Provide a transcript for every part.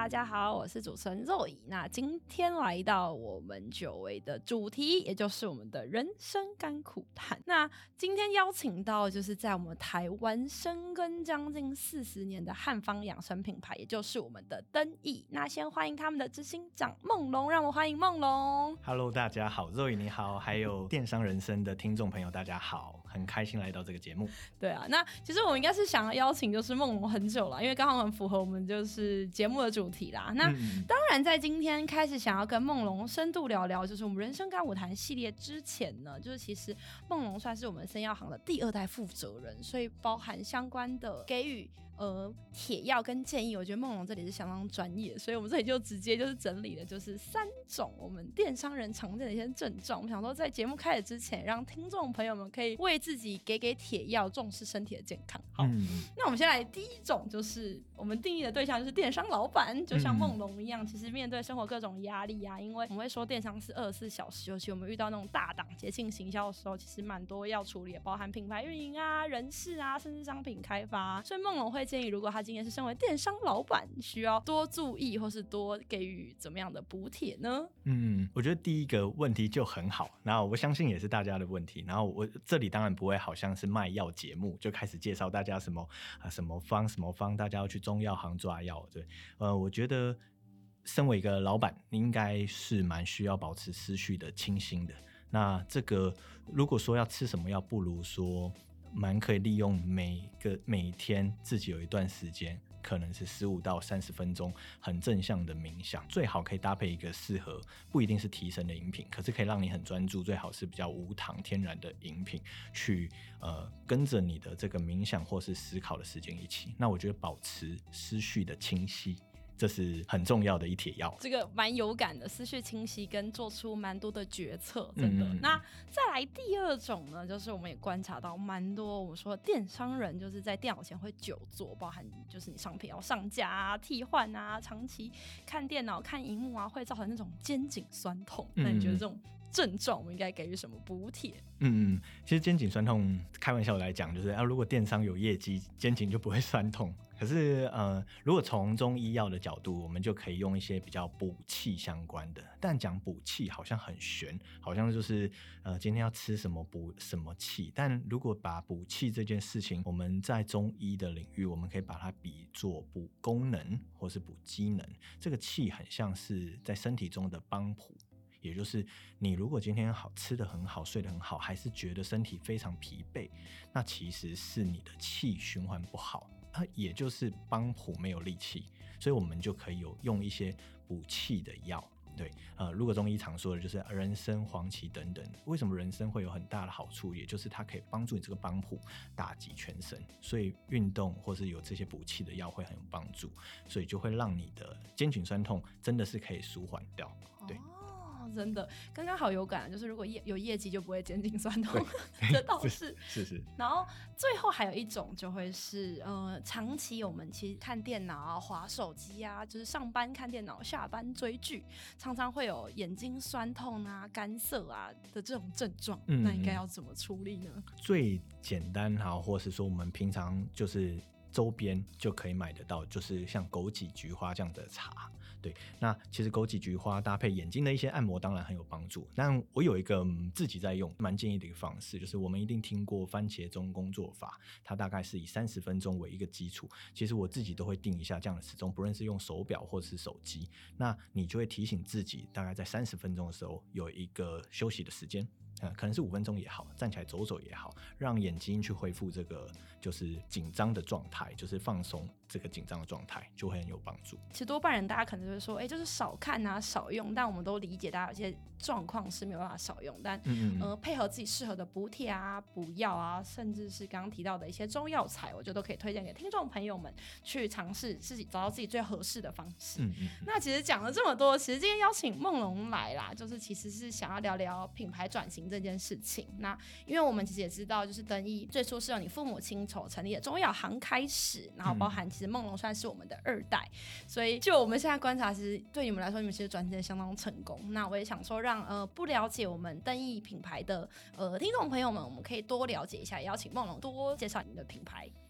大家好，我是主持人肉乙。那今天来到我们久违的主题，也就是我们的人生甘苦谈。那今天邀请到就是在我们台湾深耕将近40年的汉方养生品牌，也就是我们的登益。那先欢迎他们的执行长梦龙，让我们欢迎梦龙。 Hello， 大家好，肉乙你好，还有电商人生的听众朋友大家好，很开心来到这个节目。 对啊，那其实我们应该是想要邀请就是梦龙很久了，因为刚好很符合我们就是节目的主题啦。那当然在今天开始想要跟梦龙深度聊聊就是我们人生甘苦谈系列之前呢，就是其实梦龙算是我们生药行的第2代负责人，所以包含相关的给予铁药跟建议，我觉得梦龙这里是相当专业，所以我们这里就直接就是整理了就是3种我们电商人常见的一些症状。我们想说在节目开始之前，让听众朋友们可以为自己给铁药，重视身体的健康。好，那我们先来第一种，就是我们定义的对象就是电商老板，就像梦龙一样，其实面对生活各种压力啊，因为我们会说电商是24小时，尤其我们遇到那种大档节庆行销的时候，其实蛮多要处理的，包含品牌运营啊、人事啊，甚至商品开发。所以梦龙会建议，如果他今天是身为电商老板，需要多注意或是多给予怎么样的补帖呢？ 我觉得第一个问题就很好，然后我相信也是大家的问题，然后我这里当然不会好像是卖药节目，就开始介绍大家什么方，大家要去中药行抓药。对，我觉得身为一个老板，你应该是蛮需要保持思绪的清新的。那这个如果说要吃什么药，不如说蛮可以利用每天自己有一段时间，可能是15到30分钟很正向的冥想，最好可以搭配一个适合，不一定是提神的饮品，可是可以让你很专注，最好是比较无糖天然的饮品，去跟着你的这个冥想或是思考的时间一起。那我觉得保持思绪的清晰，这是很重要的一帖药，这个蛮有感的，思绪清晰跟做出蛮多的决策，真的。那再来第2种呢，就是我们也观察到蛮多我们说电商人就是在电脑前会久坐，包含就是你商品要上架啊、替换啊，长期看电脑看荧幕啊，会造成那种肩颈酸痛。那你觉得这种症状我们应该给予什么补帖？ 其实肩颈酸痛开玩笑来讲，就是如果电商有业绩，肩颈就不会酸痛。可是如果从中医药的角度，我们就可以用一些比较补气相关的，但讲补气好像很玄，好像就是今天要吃什么补什么气。但如果把补气这件事情，我们在中医的领域，我们可以把它比作补功能或是补机能。这个气很像是在身体中的帮浦，也就是你如果今天吃得很好，睡得很好，还是觉得身体非常疲惫，那其实是你的气循环不好，也就是帮浦没有力气，所以我们就可以用一些补气的药。对，如果中医常说的就是人参、黄芪等等。为什么人参会有很大的好处？也就是它可以帮助你这个帮浦打击全身，所以运动或是有这些补气的药会很有帮助，所以就会让你的肩颈酸痛真的是可以舒缓掉。对。 真的刚刚好有感，就是如果有业绩就不会肩颈酸痛，这倒是。然后最后还有一种就会是长期我们其实看电脑啊、滑手机啊，就是上班看电脑、下班追剧，常常会有眼睛酸痛啊、干涩啊的这种症状，那应该要怎么处理呢？ 最简单或是说我们平常就是周边就可以买得到，就是像枸杞菊花这样的茶。对，那其实枸杞菊花搭配眼睛的一些按摩当然很有帮助，但我有一个自己在用蛮建议的一个方式，就是我们一定听过番茄钟工作法，它大概是以30分钟为一个基础，其实我自己都会定一下这样的时钟，不论是用手表或是手机，那你就会提醒自己大概在30分钟的时候有一个休息的时间，可能是5分钟也好，站起来走走也好，让眼睛去恢复这个就是紧张的状态，就是放松这个紧张的状态，就会很有帮助。 其实多半人大家可能就是说就是少看啊少用，但我们都理解大家有些状况是没有办法少用，但配合自己适合的补帖啊、补药啊，甚至是刚刚提到的一些中药材，我觉得都可以推荐给听众朋友们去尝试自己找到自己最合适的方式。那其实讲了这么多，其实今天邀请梦龙来啦，就是其实是想要聊聊品牌转型这件事情。那因为我们其实也知道，就是登益最初是由你父母亲手成立的中药行开始，然后包含其实梦龙算是我们的2代，所以就我们现在观察，其实对你们来说，你们其实转型相当成功。那我也想说让不了解我们登益品牌的听众朋友们，我们可以多了解一下，也邀请梦龙多介绍你的品牌。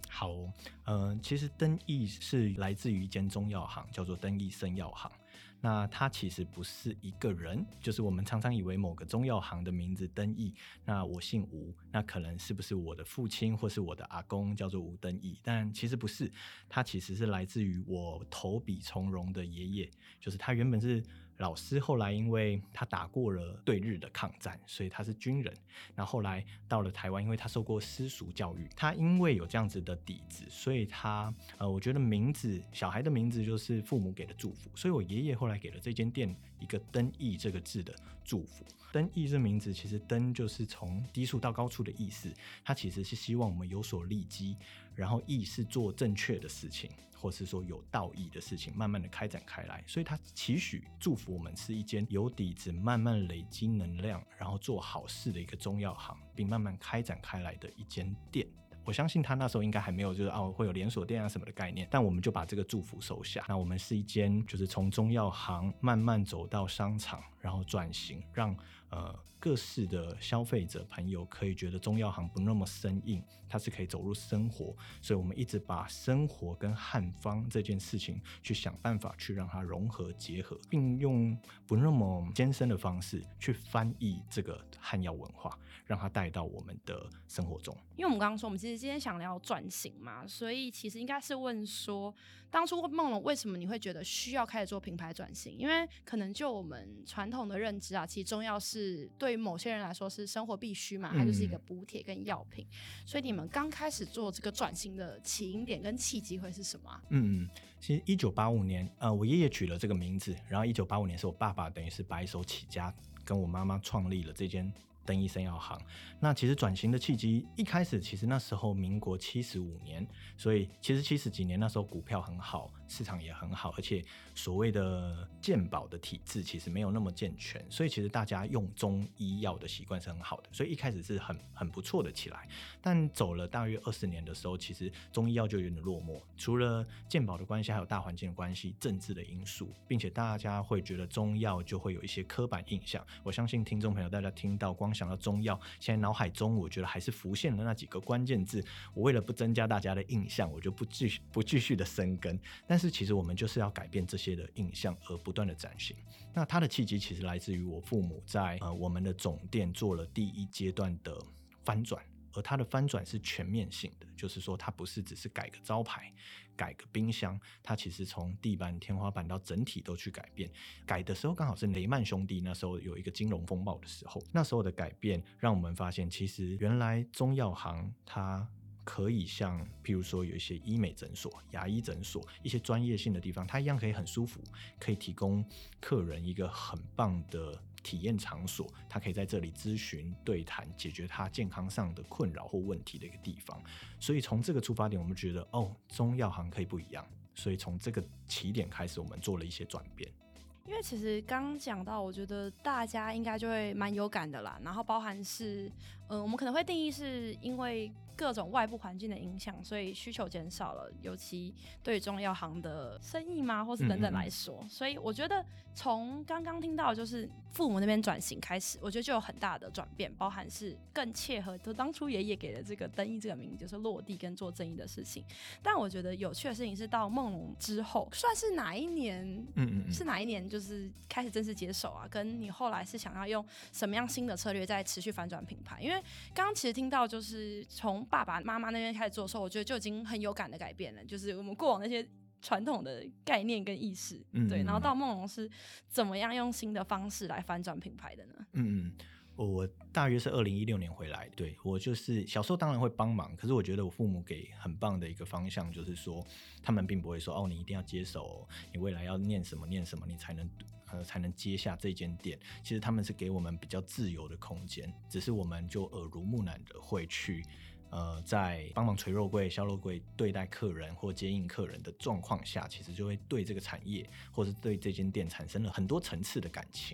好，其实登益是来自于一间中药行，叫做登益生药行。那它其实不是一个人，就是我们常常以为某个中药行的名字登益，那我姓吴，那可能是不是我的父亲或是我的阿公叫做吴登益？但其实不是，它其实是来自于我投笔从戎的爷爷，就是他原本是老师，后来因为他打过了对日的抗战，所以他是军人。然后后来到了台湾，因为他受过私塾教育，他因为有这样子的底子，所以他我觉得名字，小孩的名字就是父母给的祝福，所以我爷爷后来给了这间店一个登益这个字的祝福。登益这名字其实登就是从低处到高处的意思，它其实是希望我们有所利基，然后益是做正确的事情，或是说有道义的事情，慢慢的开展开来。所以他期许祝福我们是一间有底子，慢慢累积能量，然后做好事的一个中药行，并慢慢开展开来的一间店。我相信他那时候应该还没有就是会有连锁店啊什么的概念，但我们就把这个祝福收下。那我们是一间就是从中药行慢慢走到商场，然后转型，让各式的消费者朋友可以觉得中药行不那么生硬，它是可以走入生活。所以我们一直把生活跟汉方这件事情去想办法去让它融合结合，并用不那么艰深的方式去翻译这个汉药文化，让它带到我们的生活中。 因为我们刚刚说我们其实今天想聊转型嘛，所以其实应该是问说当初梦龙为什么你会觉得需要开始做品牌转型？因为可能就我们传统的认知啊，其实中药是对于某些人来说是生活必须嘛，它就是一个补铁跟药品，所以你们刚开始做这个转型的起因点跟契机会是什么啊？ 其实1985年我爷爷取了这个名字，然后1985年是我爸爸等于是白手起家，跟我妈妈创立了这间登益生药行。那其实转型的契机一开始，其实那时候民国75年，所以其实70几年那时候股票很好，市场也很好，而且所谓的健保的体制其实没有那么健全，所以其实大家用中医药的习惯是很好的，所以一开始是很不错的起来。但走了大约20年的时候，其实中医药就有点落寞，除了健保的关系，还有大环境的关系，政治的因素，并且大家会觉得中药就会有一些刻板印象。我相信听众朋友大家听到光想到中药，现在脑海中我觉得还是浮现了那几个关键字，我为了不增加大家的印象，我就不继续的深耕。但是其实我们就是要改变这些的印象，而不断的展现。那它的契机其实来自于我父母在我们的总店做了第一阶段的翻转，而它的翻转是全面性的，就是说它不是只是改个招牌，改个冰箱，它其实从地板、天花板到整体都去改变。改的时候刚好是雷曼兄弟那时候有一个金融风暴的时候，那时候的改变让我们发现，其实原来中药行它可以像譬如说有一些医美诊所、牙医诊所，一些专业性的地方，它一样可以很舒服，可以提供客人一个很棒的体验场所，他可以在这里咨询对谈，解决他健康上的困扰或问题的一个地方。所以从这个出发点，我们觉得中药行可以不一样，所以从这个起点开始，我们做了一些转变。 因为其实刚讲到，我觉得大家应该就会蛮有感的啦，然后包含是我们可能会定义是因为各种外部环境的影响，所以需求减少了，尤其对于中药行的生意嘛，或是等等来说，所以我觉得从刚刚听到就是父母那边转型开始，我觉得就有很大的转变，包含是更切合就当初爷爷给了这个登益这个名字，就是落地跟做正义的事情。但我觉得有趣的事情是到梦龙之后，算是哪一年？是哪一年就是开始正式接手啊？跟你后来是想要用什么样新的策略在持续反转品牌？因为刚刚其实听到就是从爸爸妈妈那边开始做的时候，我觉得就已经很有感的改变了，就是我们过往那些传统的概念跟意识，对，然后到梦龙是怎么样用新的方式来反转品牌的呢？ 我大约是2016年回来，对，我就是小时候当然会帮忙，可是我觉得我父母给很棒的一个方向，就是说他们并不会说你一定要接手，你未来要念什么你才能接下这间店。其实他们是给我们比较自由的空间，只是我们就耳濡目染的会去在帮忙捶肉柜、销肉柜、对待客人或接应客人的状况下，其实就会对这个产业或是对这间店产生了很多层次的感情。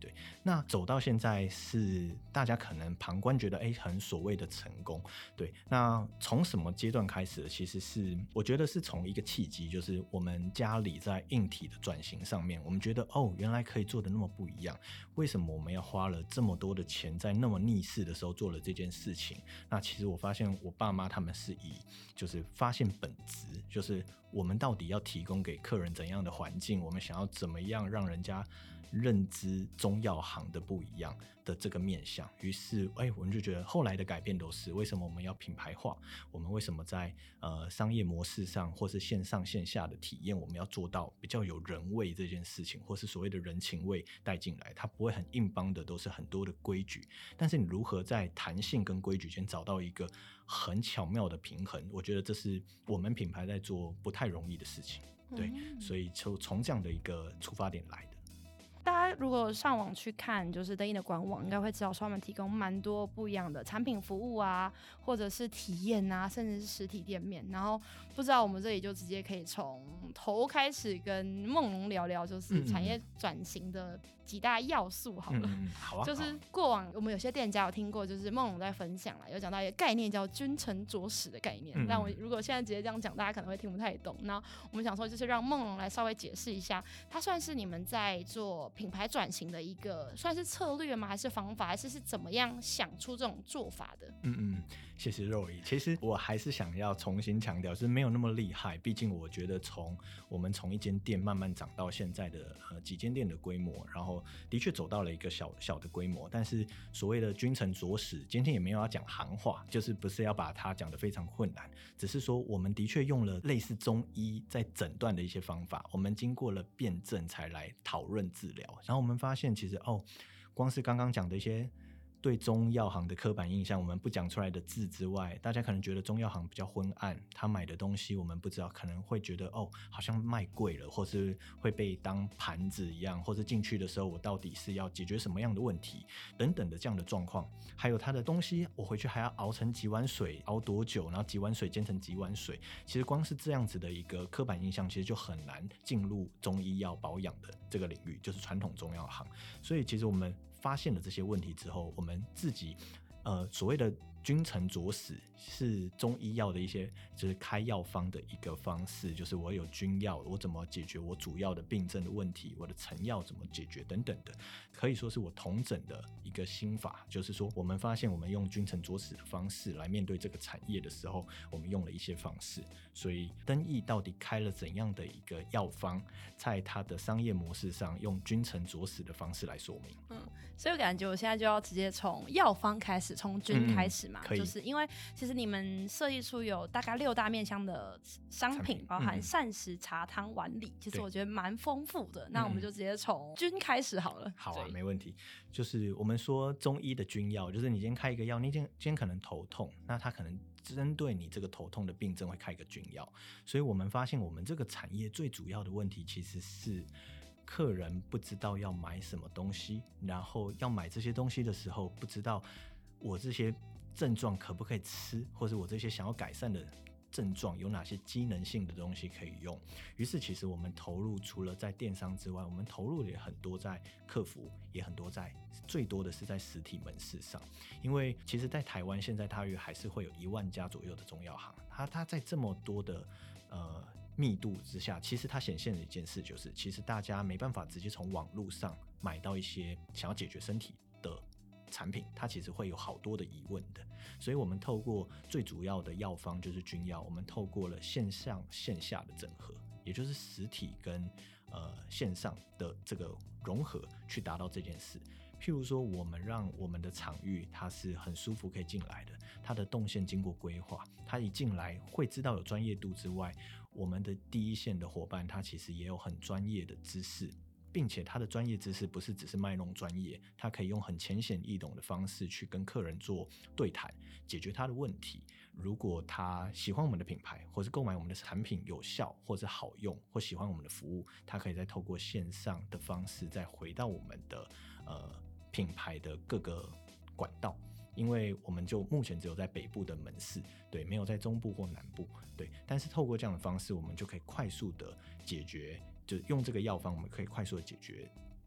对，那走到现在是大家可能旁观觉得很所谓的成功，对，那从什么阶段开始的？其实是我觉得是从一个契机，就是我们家里在硬体的转型上面，我们觉得原来可以做的那么不一样，为什么我们要花了这么多的钱在那么逆势的时候做了这件事情？那其实我发现我爸妈他们是以就是发现本质，就是我们到底要提供给客人怎样的环境，我们想要怎么样让人家认知中药行的不一样的这个面向。于是我们就觉得后来的改变都是为什么我们要品牌化，我们为什么在商业模式上或是线上线下的体验，我们要做到比较有人味这件事情，或是所谓的人情味带进来，它不会很硬邦的都是很多的规矩，但是你如何在弹性跟规矩间找到一个很巧妙的平衡，我觉得这是我们品牌在做不太容易的事情。对，所以就从这样的一个出发点来的。 大家如果上网去看就是灯印的官网，应该会知道说他们提供蛮多不一样的产品服务啊，或者是体验啊，甚至是实体店面。然后不知道我们这里就直接可以从头开始跟梦龙聊聊，就是产业转型的几大要素好了。 好啊。 就是过往我们有些店家有听过，就是梦龙在分享啦，有讲到一个概念叫君臣佐使的概念。但我如果现在直接这样讲，大家可能会听不太懂。那我们想说，就是让梦龙来稍微解释一下，它算是你们在做品牌转型的一个算是策略吗？还是方法？还是怎么样想出这种做法的？ 谢谢肉姨。其实我还是想要重新强调，是没有那么厉害。毕竟我觉得我们从一间店慢慢长到现在的几间店的规模，然后的确走到了一个小的规模。但是所谓的君臣佐使，今天也没有要讲行话，就是不是要把它讲得非常困难，只是说我们的确用了类似中医在诊断的一些方法，我们经过了辩证才来讨论治疗。然后我们发现其实光是刚刚讲的一些对中药行的刻板印象，我们不讲出来的字之外，大家可能觉得中药行比较昏暗，他买的东西我们不知道，可能会觉得好像卖贵了，或是会被当盘子一样，或是进去的时候我到底是要解决什么样的问题等等的这样的状况。还有他的东西我回去还要熬成几碗水，熬多久，然后几碗水煎成几碗水，其实光是这样子的一个刻板印象其实就很难进入中医药保养的这个领域，就是传统中药行。所以其实我们发现了这些问题之后，我们自己所谓的君臣佐使是中医药的一些就是开药方的一个方式，就是我有君药，我怎么解决我主要的病症的问题，我的成药怎么解决等等的，可以说是我统整的一个心法。就是说我们发现我们用君臣佐使的方式来面对这个产业的时候，我们用了一些方式。所以灯艺到底开了怎样的一个药方，在它的商业模式上用君臣佐使的方式来说明。 所以我感觉我现在就要直接从药方开始，从君开始嘛，就是因为其实你们设计出有大概6大面向的商品，包含膳食、茶汤、碗礼，其实我觉得蛮丰富的。那我们就直接从君开始好了。 好啊，没问题。就是我们说中医的君药，就是你今天开一个药，你今天可能头痛，那他可能针对你这个头痛的病症会开一个君药。所以我们发现我们这个产业最主要的问题其实是客人不知道要买什么东西，然后要买这些东西的时候不知道我这些症状可不可以吃，或者我这些想要改善的症状有哪些机能性的东西可以用。于是其实我们投入除了在电商之外，我们投入也很多在客服，也很多最多的是在实体门市上。因为其实在台湾现在大约还是会有1万家左右的中药行，它在这么多的密度之下，其实它显现的一件事就是，其实大家没办法直接从网络上买到一些想要解决身体的产品，它其实会有好多的疑问的。所以我们透过最主要的药方就是君药，我们透过了线上线下的整合，也就是实体跟线上的这个融合，去达到这件事。譬如说我们让我们的场域它是很舒服可以进来的，它的动线经过规划，它一进来会知道有专业度之外，我们的第一线的伙伴他其实也有很专业的知识，并且他的专业知识不是只是卖弄专业，他可以用很浅显易懂的方式去跟客人做对谈，解决他的问题。如果他喜欢我们的品牌，或是购买我们的产品有效或是好用，或喜欢我们的服务，他可以再透过线上的方式再回到我们的品牌的各个管道。因为我们就目前只有在北部的门市，对，没有在中部或南部，对。但是透过这样的方式，我们就可以快速的解决，就用这个药方，我们可以快速的解决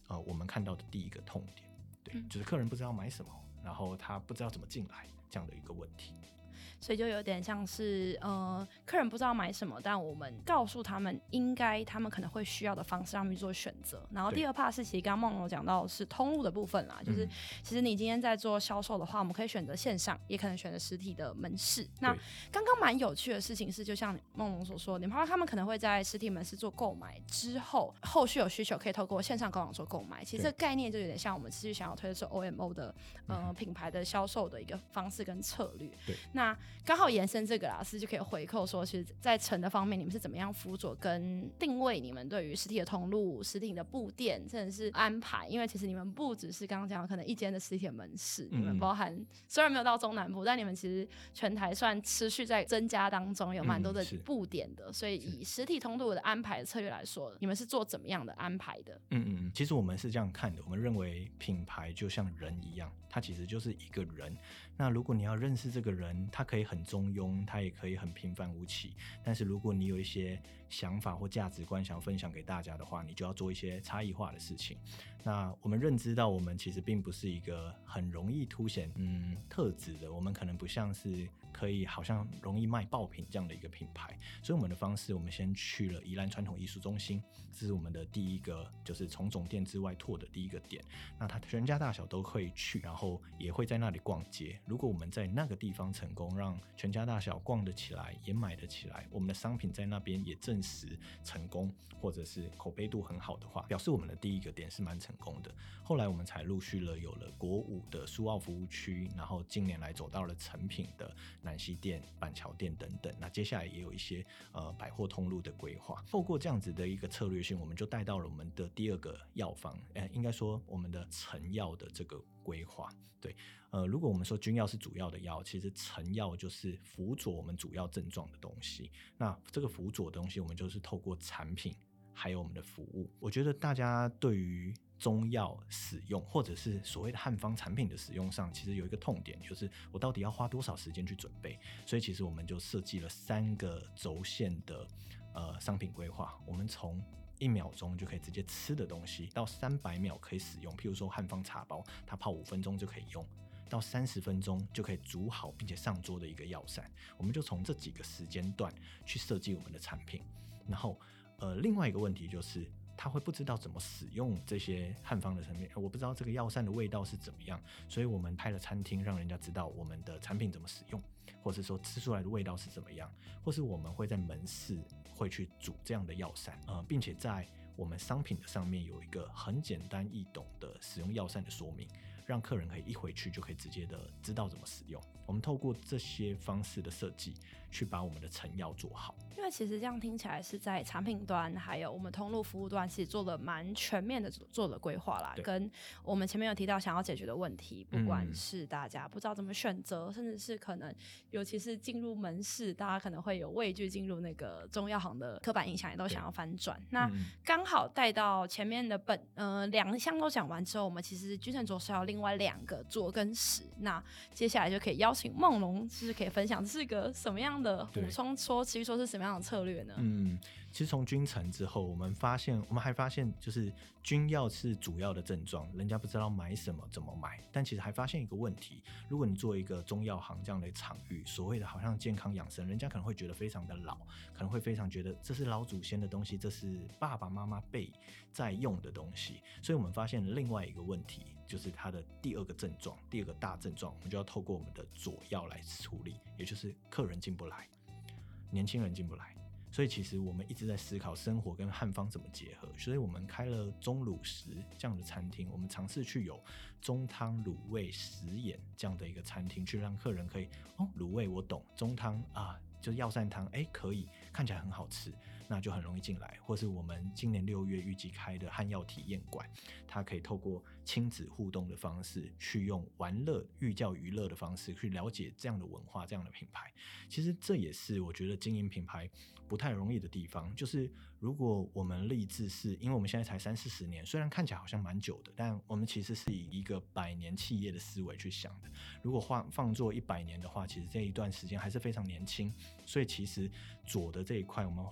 我们看到的第一个痛点，对，就是客人不知道买什么，然后他不知道怎么进来这样的一个问题。 所以就有点像是客人不知道买什么，但我们告诉他们他们可能会需要的方式，让他们去做选择。然后第二 part 是其实刚刚梦龙讲到的是通路的部分啦，就是其实你今天在做销售的话，我们可以选择线上，也可能选择实体的门市。那刚刚蛮有趣的事情是，就像梦龙所说，你们他们可能会在实体门市做购买之后，后续有需求可以透过线上官网做购买。其实这个概念就有点像我们持续想要推的是 OMO 的品牌的销售的一个方式跟策略。 对， 那刚好延伸这个啦，是就可以回扣说，其实在成的方面，你们是怎么样辅佐跟定位你们对于实体的通路、实体的布店，甚至是安排？因为其实你们不只是刚刚讲可能一间的实体的门市，你们包含虽然没有到中南部，但你们其实全台算持续在增加当中，有蛮多的布点的。所以以实体通路的安排的策略来说，你们是做怎么样的安排的？ 其实我们是这样看的，我们认为品牌就像人一样，它其实就是一个人。那如果你要认识这个人，他可以很中庸，他也可以很平凡无奇，但是如果你有一些想法或价值观想要分享给大家的话，你就要做一些差异化的事情。那我们认知到我们其实并不是一个很容易凸显特质的，我们可能不像是可以好像容易卖爆品这样的一个品牌，所以我们的方式，我们先去了宜兰传统艺术中心，这是我们的第一个，就是从总店之外拓的第一个点。那它全家大小都会去，然后也会在那里逛街。如果我们在那个地方成功，让全家大小逛得起来，也买得起来，我们的商品在那边也证实成功，或者是口碑度很好的话，表示我们的第一个点是蛮成功的。后来我们才陆续有了国五的苏澳服务区，然后近年来走到了成品的南西店、板桥店等等。那接下来也有一些百货通路的规划。透过这样子的一个策略性，我们就带到了我们的第二个药方，应该说我们的成药的这个规划。对，如果我们说君药是主要的药，其实成药就是辅佐我们主要症状的东西。那这个辅佐的东西，我们就是透过产品还有我们的服务。我觉得大家对于中药使用或者是所谓的汉方产品的使用上，其实有一个痛点，就是我到底要花多少时间去准备。所以其实我们就设计了3个轴线的商品规划。我们从1秒钟就可以直接吃的东西，到300秒可以使用，譬如说汉方茶包，它泡5分钟就可以用，到30分钟就可以煮好并且上桌的一个药膳。我们就从这几个时间段去设计我们的产品。然后另外一个问题就是他会不知道怎么使用这些汉方的产品，我不知道这个药膳的味道是怎么样，所以我们开了餐厅，让人家知道我们的产品怎么使用，或是说吃出来的味道是怎么样，或是我们会在门市会去煮这样的药膳，并且在我们商品的上面有一个很简单易懂的使用药膳的说明，让客人可以一回去就可以直接的知道怎么使用。我们透过这些方式的设计，去把我们的成药做好。 因为其实这样听起来是在产品端还有我们通路服务端，其实做了蛮全面的做了规划啦。跟我们前面有提到想要解决的问题，不管是大家不知道怎么选择，甚至是可能尤其是进入门市，大家可能会有畏惧进入那个中药行的刻板印象，也都想要翻转。那刚好带到前面的2项都讲完之后，我们其实君臣佐是要另外2个做跟实。那接下来就可以邀请梦龙，就是可以分享这是个什么样的补充说，其实说是什么样的策略呢？ 其实从君臣之后，我们还发现就是君药是主要的症状，人家不知道买什么怎么买，但其实还发现一个问题，如果你做一个中药行这样的场域，所谓的好像健康养生，人家可能会觉得非常的老，可能会非常觉得这是老祖先的东西，这是爸爸妈妈辈在用的东西，所以我们发现另外一个问题，就是它的第2个症状，第2个大症状，我们就要透过我们的佐药来处理，也就是客人进不来，年轻人进不来。所以其实我们一直在思考生活跟汉方怎么结合，所以我们开了中鲁食这样的餐厅，我们尝试去有中汤卤味食盐这样的一个餐厅，去让客人可以卤味我懂，中汤就是药膳汤可以，看起来很好吃，那就很容易进来。或是我们今年6月预计开的汉药体验馆，它可以透过亲子互动的方式，去用玩乐寓教于乐的方式去了解这样的文化，这样的品牌。其实这也是我觉得经营品牌不太容易的地方，就是如果我们立志是，因为我们现在才30-40年，虽然看起来好像蛮久的，但我们其实是以一个100年企业的思维去想的。如果放做100年的话，其实这一段时间还是非常年轻，所以其实左的这一块我们花了很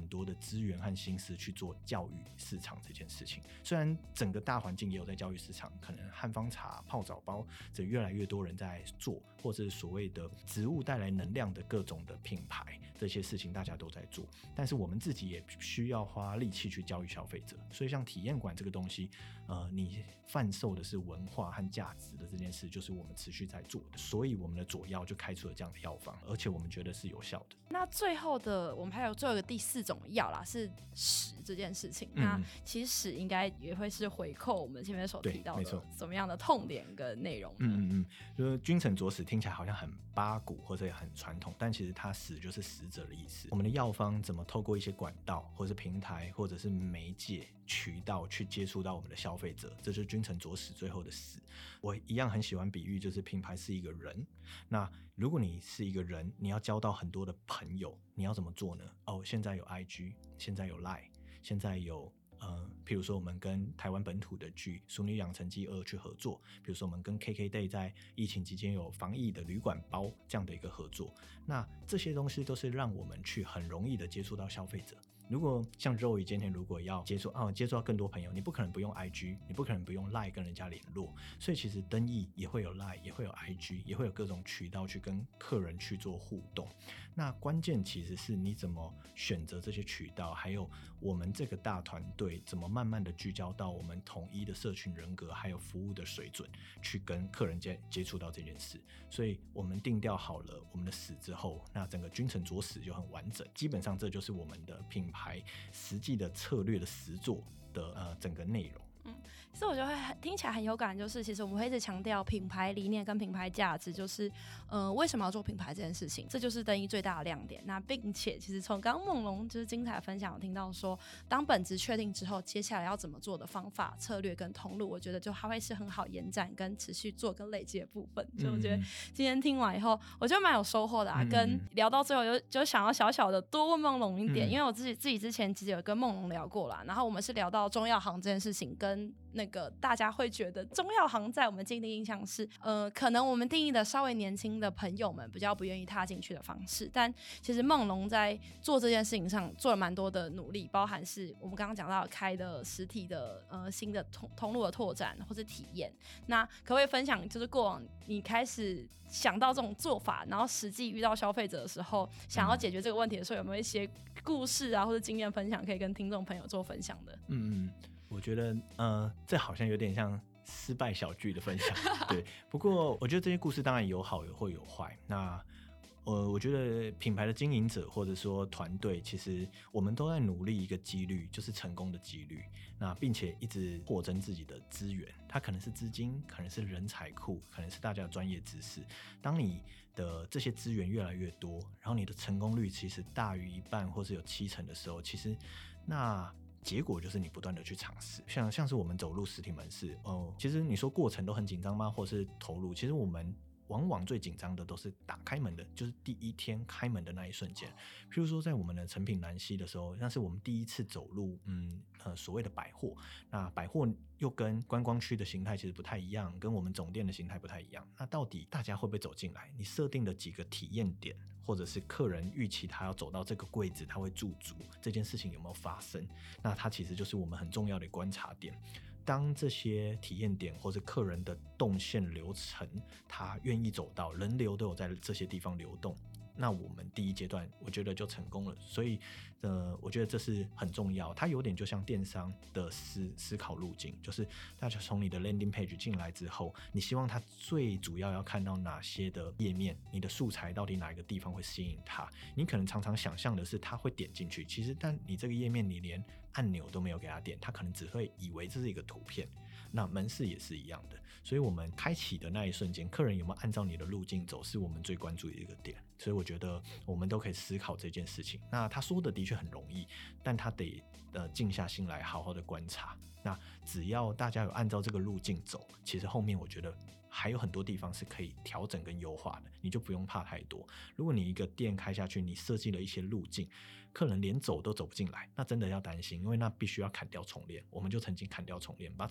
多的资源和心思去做教育市场这件事情。虽然整个大环境也有在教育市场，可能汉方茶、泡澡包这越来越多人在做，或者是所谓的植物带来能量的各种的品牌，这些事情大家都在做，但是我们自己也需要花力气去教育消费者。所以像体验馆这个东西，你贩售的是文化和价值的这件事，就是我们持续在做的。所以我们的佐药就开出了这样的药方，而且我们觉得是有效的。 那最后的我们还有最后一个第4种药啦，是屎这件事情。那其实屎应该也会是回扣我们前面所提到的怎么样的痛点跟内容呢？ 就是君臣佐使听起来好像很八股或者也很传统，但其实它屎就是死者的意思。我们的药方怎么透过一些管道或是平台或者是媒介渠道去接触到我们的消费者，这就是君臣佐使最后的死。我一样很喜欢比喻，就是品牌是一个人，那如果你是一个人，你要交到很多的朋友，你要怎么做呢？现在有 IG， 现在有 Line， 现在有譬如说我们跟台湾本土的剧《淑女养成记2》去合作，比如说我们跟 KKday 在疫情期间有防疫的旅馆包这样的一个合作，那这些东西都是让我们去很容易的接触到消费者。如果像Roy今天如果要接触到更多朋友，你不可能不用 IG， 你不可能不用 Line 跟人家联络，所以其实灯艺也会有 Line， 也会有 IG， 也会有各种渠道去跟客人去做互动。那关键其实是你怎么选择这些渠道，还有我们这个大团队怎么慢慢的聚焦到我们统一的社群人格还有服务的水准，去跟客人接触到这件事。所以我们定调好了我们的屎之后，那整个君臣佐使就很完整，基本上这就是我们的品牌实际的策略的实作的整个内容。 所以我觉得听起来很有感，就是其实我们会一直强调品牌理念跟品牌价值，就是为什么要做品牌这件事情，这就是灯艺最大的亮点。那并且其实从刚刚梦龙就是精彩的分享，有听到说当本质确定之后，接下来要怎么做的方法、策略跟通路，我觉得就还会是很好延展跟持续做跟累积的部分。所以我觉得今天听完以后，我觉得蛮有收获的跟聊到最后就想要小小的多问梦龙一点，因为我自己之前其实有跟梦龙聊过啦，然后我们是聊到中药行这件事情跟那个大家会觉得中药行在我们既定印象是可能我们定义的稍微年轻的朋友们比较不愿意踏进去的方式，但其实梦龙在做这件事情上做了蛮多的努力，包含是我们刚刚讲到开的实体的新的通路的拓展或是体验。那可不可以分享就是过往你开始想到这种做法，然后实际遇到消费者的时候想要解决这个问题的时候，有没有一些故事啊或者经验分享可以跟听众朋友做分享的？ 我觉得这好像有点像失败小剧的分享对，不过我觉得这些故事当然有好也会有坏。那我觉得品牌的经营者或者说团队，其实我们都在努力一个几率，就是成功的几率，那并且一直扩增自己的资源，它可能是资金，可能是人才库，可能是大家的专业知识。当你的这些资源越来越多，然后你的成功率其实大于1半或是有70%的时候，其实那结果就是你不断的去尝试，像是我们走入实体门市其实你说过程都很紧张吗？或是投入，其实我们往往最紧张的都是打开门的，就是第一天开门的那一瞬间。譬如说在我们的诚品南西的时候，那是我们第一次走入所谓的百货，那百货又跟观光区的形态其实不太一样，跟我们总店的形态不太一样。那到底大家会不会走进来？你设定的几个体验点，或者是客人预期他要走到这个柜子他会驻足，这件事情有没有发生？那它其实就是我们很重要的观察点。当这些体验点或者客人的动线流程他愿意走到，人流都有在这些地方流动，那我们第一阶段我觉得就成功了。所以我觉得这是很重要，它有点就像电商的思考路径，就是大家从你的 landing page 进来之后，你希望他最主要要看到哪些的页面，你的素材到底哪一个地方会吸引他。你可能常常想象的是他会点进去，其实但你这个页面你连按钮都没有给他点，他可能只会以为这是一个图片。那门市也是一样的，所以我们开启的那一瞬间，客人有没有按照你的路径走，是我们最关注的一个点。所以我觉得我们都可以思考这件事情。那他说的的确很容易，但他得静下心来好好的观察。那只要大家有按照这个路径走，其实后面我觉得还有很多地方是可以调整跟优化的，你就不用怕太多。如果你一个店开下去，你设计了一些路径，客人连走都走不进来，那真的要担心，因为那必须要砍掉重练。我们就曾经砍掉重练，把整个柜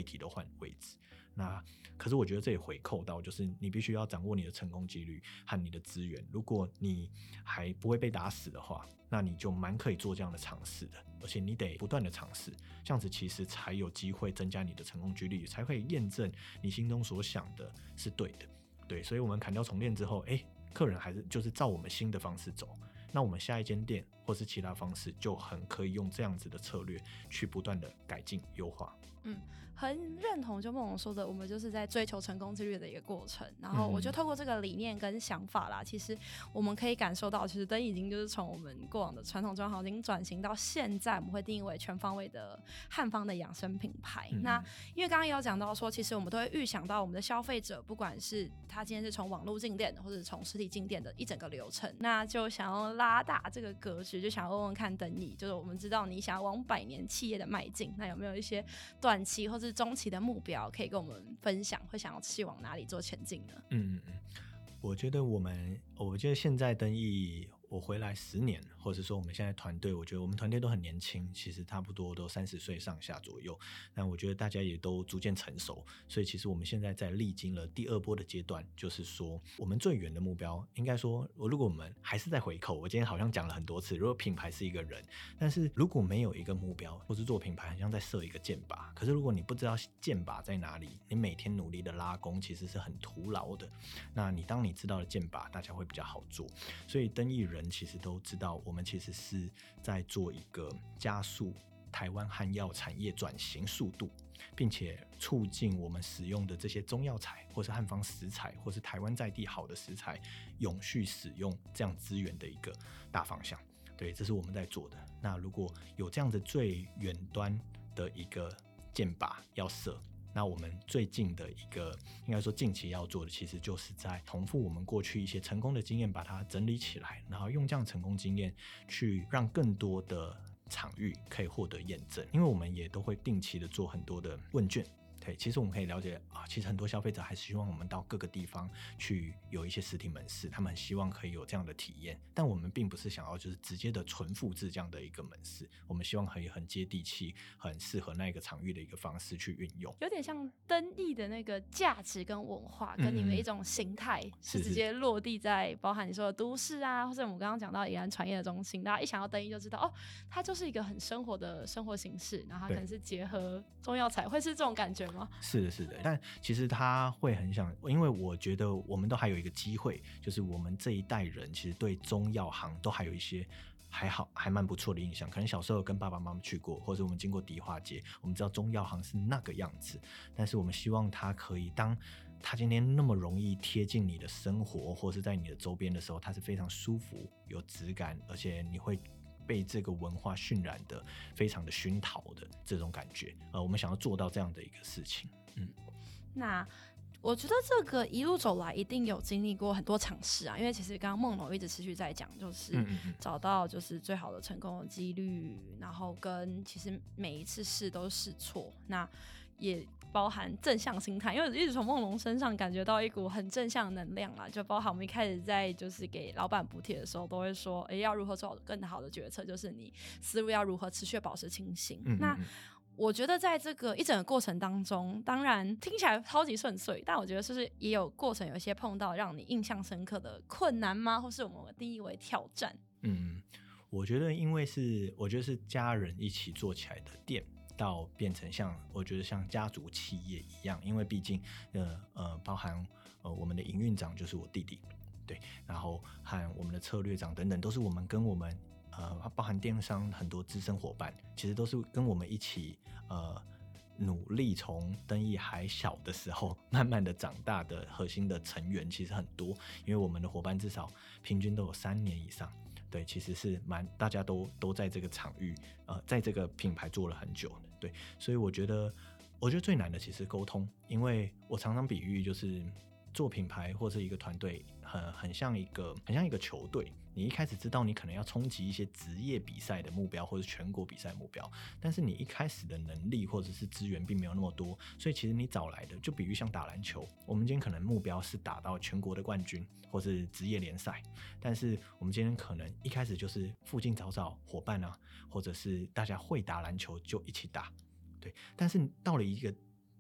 体都换位置。那可是我觉得这也回扣到，就是你必须要掌握你的成功几率和你的资源。如果你还不会被打死的话，那你就蛮可以做这样的尝试的，而且你得不断的尝试，这样子其实才有机会增加你的成功几率，才可以验证你心中所想的是对的。对，所以我们砍掉重练之后，客人还是就是照我们新的方式走，那我们下一间店或是其他方式就很可以用这样子的策略去不断的改进优化。 很认同就梦龙说的，我们就是在追求成功之旅的一个过程。然后我就透过这个理念跟想法啦，其实我们可以感受到，其实灯已经就是从我们过往的传统装潢已经转型到现在，我们会定义为全方位的汉方的养生品牌。那因为刚刚也有讲到说，其实我们都会预想到我们的消费者，不管是他今天是从网络进店或者从实体进店的一整个流程，那就想要拉大这个格局，就想要问问看灯毅，就是我们知道你想要往100年企业的迈进，那有没有一些短期或是中期的目标可以跟我们分享，会想要去往哪里做前进呢？ 我觉得现在灯毅我回来10年，或者说我们现在团队，我觉得我们团队都很年轻，其实差不多都30岁上下左右，但我觉得大家也都逐渐成熟，所以其实我们现在在历经了第2波的阶段，就是说我们最远的目标，应该说如果我们还是在回扣，我今天好像讲了很多次，如果品牌是一个人，但是如果没有一个目标，或是做品牌很像在设一个箭靶，可是如果你不知道箭靶在哪里，你每天努力的拉弓其实是很徒劳的。那当你知道了箭靶，大家会比较好做。所以灯毅人其实都知道，我们其实是在做一个加速台湾汉药产业转型速度，并且促进我们使用的这些中药材或是汉方食材或是台湾在地好的食材永续使用这样资源的一个大方向。对，这是我们在做的。那如果有这样的最远端的一个箭靶要射，那我们最近的一个应该说近期要做的，其实就是在重复我们过去一些成功的经验，把它整理起来，然后用这样成功经验去让更多的场域可以获得验证。因为我们也都会定期的做很多的问卷，对，其实我们可以了解其实很多消费者还是希望我们到各个地方去有一些实体门市，他们希望可以有这样的体验，但我们并不是想要就是直接的纯复制这样的一个门市，我们希望可以很接地气，很适合那个场域的一个方式去运用， 有点像灯毅的那个价值跟文化跟你们一种形态是直接落地在包含你说的都市啊，或者我们刚刚讲到宜兰传业的中心，大家一想到灯毅就知道它就是一个很生活的生活形式，然后它可能是结合中药材，会是这种感觉吗？ 是的，是的，但其实他会很想，因为我觉得我们都还有一个机会，就是我们这一代人其实对中药行都还有一些还蛮不错的印象，可能小时候跟爸爸妈妈去过，或者我们经过迪化街，我们知道中药行是那个样子，但是我们希望它可以当它今天那么容易贴近你的生活，或是在你的周边的时候，它是非常舒服、有质感，而且你会被这个文化渲染的非常的熏陶的这种感觉。我们想要做到这样的一个事情。 那我觉得这个一路走来一定有经历过很多尝试啊，因为其实刚刚梦龙一直持续在讲，就是找到就是最好的成功的几率，然后跟其实每一次试都试错，那也包含正向心态，因为一直从梦龙身上感觉到一股很正向的能量啦，就包含我们一开始在就是给老板补贴的时候都会说要如何做更好的决策，就是你思路要如何持续保持清醒。那我觉得在这个一整个过程当中，当然听起来超级顺遂，但我觉得是不是也有过程有一些碰到让你印象深刻的困难吗？或是我们定义为挑战？ 我觉得我觉得是家人一起做起来的店，到变成我觉得像家族企业一样，因为毕竟包含我们的营运长就是我弟弟，对，然后和我们的策略长等等，都是我们跟我们包含电商很多资深伙伴，其实都是跟我们一起努力从灯毅还小的时候慢慢的长大的核心的成员其实很多，因为我们的伙伴至少平均都有3年以上，对，其实是大家都在这个场域在这个品牌做了很久的，对，所以我觉得最难的其实沟通，因为我常常比喻就是做品牌或是一个团队很像一个球队，你一开始知道你可能要冲击一些职业比赛的目标或是全国比赛目标，但是你一开始的能力或者是资源并没有那么多，所以其实你找来的就比喻像打篮球，我们今天可能目标是打到全国的冠军或是职业联赛，但是我们今天可能一开始就是附近找伙伴啊，或者是大家会打篮球就一起打，对，但是到了一个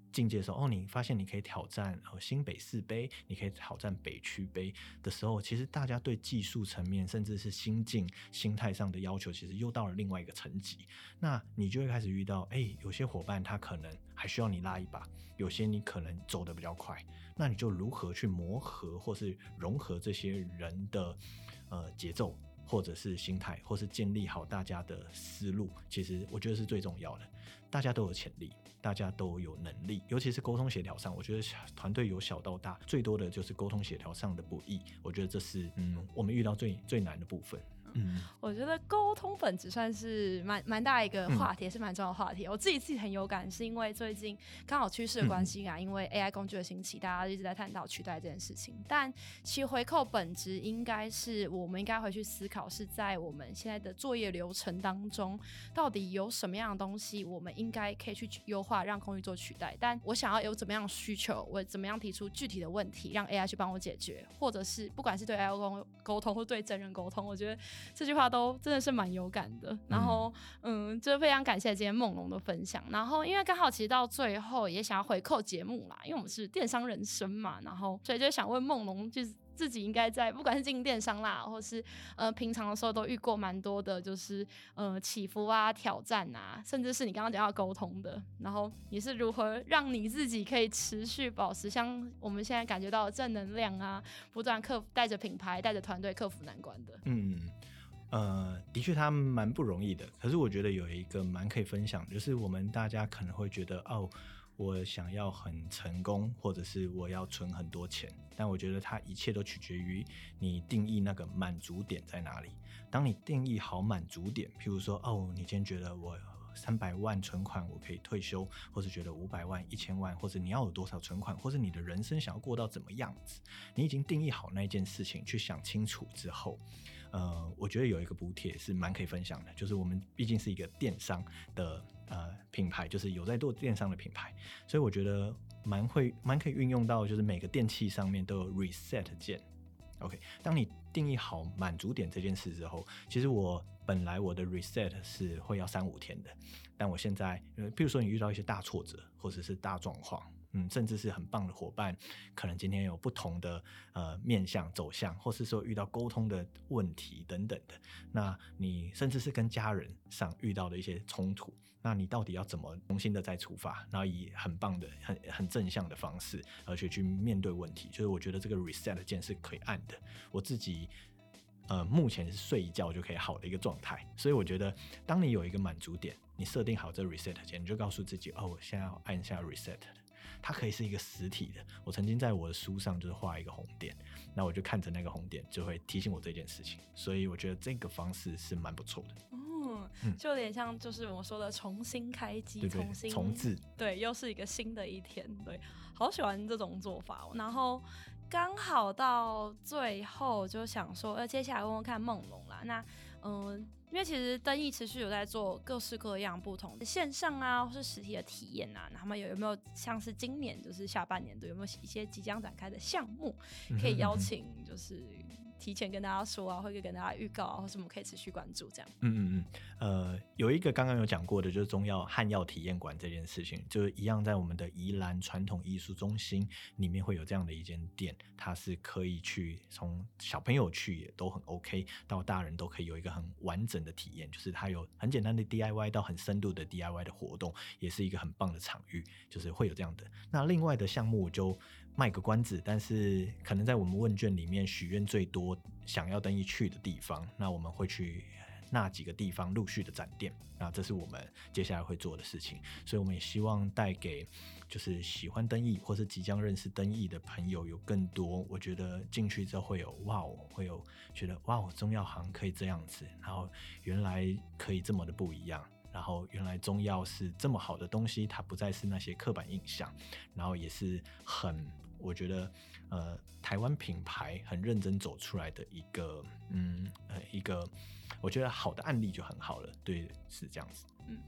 境界的时候，你发现你可以挑战新北市杯，你可以挑战北区杯的时候，其实大家对技术层面甚至是心境心态上的要求其实又到了另外一个层级，那你就会开始遇到有些伙伴他可能还需要你拉一把，有些你可能走得比较快，那你就如何去磨合或是融合这些人的节奏或者是心态，或是建立好大家的思路，其实我觉得是最重要的。大家都有潜力，大家都有能力，尤其是沟通协调上，我觉得团队由小到大最多的就是沟通协调上的不易，我觉得这是我们遇到最难的部分。 我觉得沟通本质算是蛮大一个话题，也是蛮重要的话题。我自己很有感，是因为最近刚好趋势的关系因为 AI 工具的兴起，大家一直在探讨取代这件事情。但其实回扣本质应该是我们应该回去思考，是在我们现在的作业流程当中，到底有什么样的东西我们应该可以去优化，让工具做取代。但我想要有怎么样的需求，我怎么样提出具体的问题，让 AI 去帮我解决，或者是不管是对 AI 沟通或对真人沟通，我觉得这句话都真的是蛮有感的。然后就非常感谢今天梦龙的分享。然后因为刚好其实到最后也想要回扣节目啦，因为我们是电商人生嘛，然后所以就想问梦龙，就是自己应该在不管是经营电商啦，或是平常的时候都遇过蛮多的，就是起伏啊、挑战啊，甚至是你刚刚讲到沟通的。然后你是如何让你自己可以持续保持像我们现在感觉到的正能量啊，不断带着品牌、带着团队克服难关的？ 的确他蛮不容易的，可是我觉得有一个蛮可以分享的，就是我们大家可能会觉得我想要很成功，或者是我要存很多钱，但我觉得它一切都取决于你定义那个满足点在哪里。当你定义好满足点，譬如说你今天觉得我300万存款我可以退休，或是觉得500万、1000万，或者你要有多少存款，或者你的人生想要过到怎么样子，你已经定义好那一件事情，去想清楚之后，我觉得有一个补帖是蛮可以分享的，就是我们毕竟是一个电商的品牌，就是有在做电商的品牌，所以我觉得蛮可以运用到，就是每个电器上面都有 reset 键。OK， 当你定义好满足点这件事之后，其实本来我的 reset 是会要3-5天的，但我现在譬如说你遇到一些大挫折或者是大状况，甚至是很棒的伙伴，可能今天有不同的面向走向，或是说遇到沟通的问题等等的，那你甚至是跟家人上遇到的一些冲突，那你到底要怎么重新的再出发，然后以很棒的很正向的方式而且去面对问题，就是我觉得这个 reset 键是可以按的。我自己目前是睡一觉就可以好的一个状态，所以我觉得当你有一个满足点，你设定好这 reset 键，你就告诉自己我现在要按下 reset 的。它可以是一个实体的，我曾经在我的书上就是画一个红点，那我就看着那个红点就会提醒我这件事情，所以我觉得这个方式是蛮不错的。 就有点像就是我说的重新开机， 对重置， 对，又是一个新的一天，对，好喜欢这种做法然后刚好到最后就想说接下来问问看梦龙啦，那因为其实灯艺持续有在做各式各样不同的线上啊或是实体的体验啊，他们有没有像是今年就是下半年度有没有一些即将展开的项目可以邀请就是提前跟大家说啊，会跟大家预告啊，或是我们可以持续关注这样。 有一个刚刚有讲过的，就是中药汉药体验馆这件事情，就是一样在我们的宜兰传统艺术中心里面会有这样的一间店，它是可以去从小朋友去也都很 OK， 到大人都可以有一个很完整的体验，就是它有很简单的 DIY 到很深度的 DIY 的活动，也是一个很棒的场域，就是会有这样的。那另外的项目我就卖个关子，但是可能在我们问卷里面许愿最多想要灯艺去的地方，那我们会去那几个地方陆续的展店，那这是我们接下来会做的事情，所以我们也希望带给就是喜欢灯艺或是即将认识灯艺的朋友有更多，我觉得进去之后会有觉得中药行可以这样子，然后原来可以这么的不一样，然后原来中药是这么好的东西，它不再是那些刻板印象，然后也是我觉得台湾品牌很认真走出来的一个我觉得好的案例就很好了，对，是这样子。 因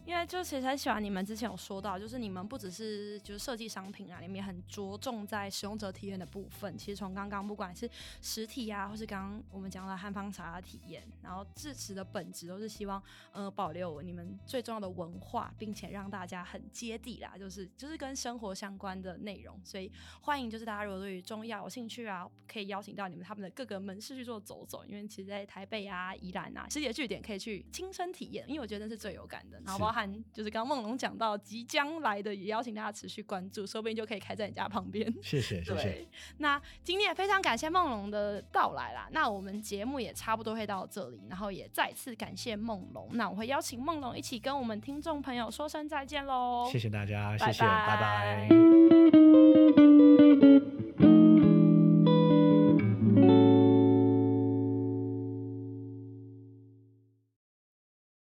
因为就其实很喜欢你们之前有说到，就是你们不只是就是设计商品啊，你们也很着重在使用者体验的部分。其实从刚刚不管是实体啊，或是刚刚我们讲的汉方茶的体验，然后至此的本质都是希望保留你们最重要的文化，并且让大家很接地啦，就是跟生活相关的内容。所以欢迎就是大家如果对于中药有兴趣啊，可以邀请到你们他们的各个门市去做走走，因为其实在台北啊、宜兰啊实体的据点可以去亲身体验，因为我觉得那是最有感的。然后包含就是刚刚梦龙讲到即将来的，也邀请大家持续关注，说不定就可以开在你家旁边。 谢谢谢谢。 那今天也非常感谢梦龙的到来啦，那我们节目也差不多会到这里，然后也再次感谢梦龙，那我会邀请梦龙一起跟我们听众朋友说声再见咯。 谢谢大家，谢谢， 拜拜拜拜。